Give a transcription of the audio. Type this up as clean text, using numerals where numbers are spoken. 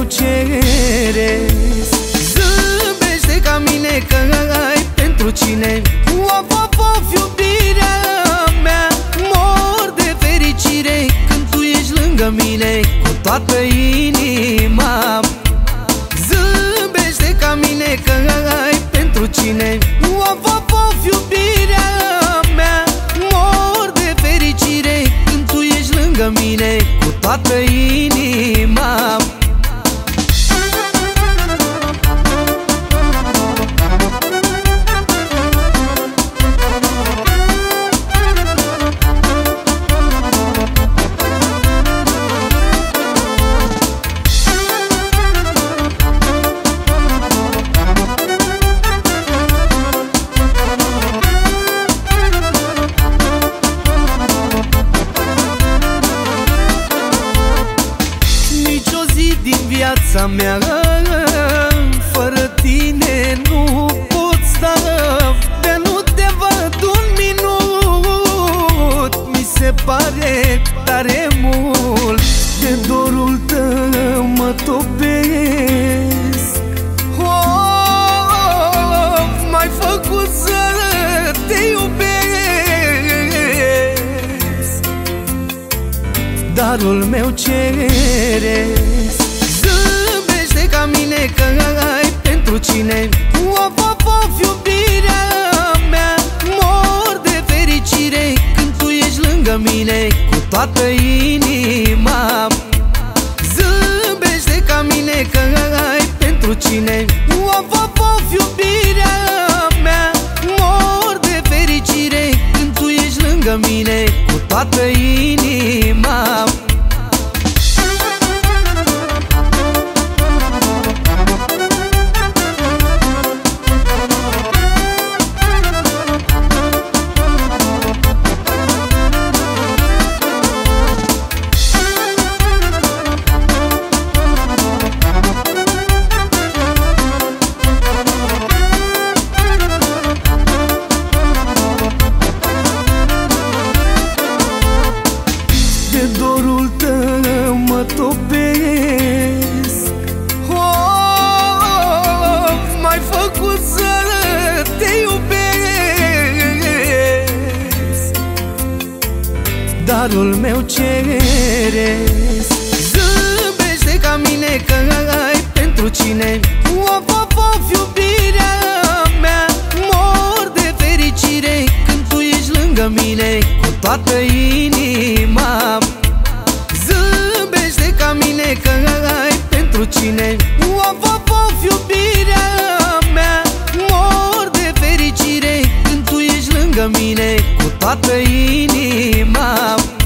ceresc. Zâmbește ca mine că ai pentru cine. Of, of, of, iubirea mea. Mor de fericire când tu ești lângă mine cu toată inima. Zâmbește ca mine că ai pentru cine. Of, of, of, iubirea mea. Mor de fericire când tu ești lângă mine cu toată inima. Din viața mea fără tine nu pot sta. De nu te văd un minut mi se pare tare mult. De dorul tău mă topesc. Oh, m-ai făcut să te iubesc. Darul meu ceresc. Zâmbește ca mine că ai pentru cine. Of, of, of, iubirea mea. Mor de fericire când tu ești lângă mine cu toată inima. Zâmbește ca mine că ai pentru cine. Of, of, of, iubirea mea. Mor de fericire când tu ești lângă mine cu toată inima. De dorul tău mă topesc. Oh, m-ai făcut să te iubesc. Darul meu ceresc. Zâmbește ca mine că ai pentru cine. Of, of, of, iubirea mea. Mor de fericire când tu ești lângă mine cu toată inima. Zâmbește ca mine că ai pentru cine. Of, of, of, iubirea mea. Mor de fericire când tu ești lângă mine cu toată inima.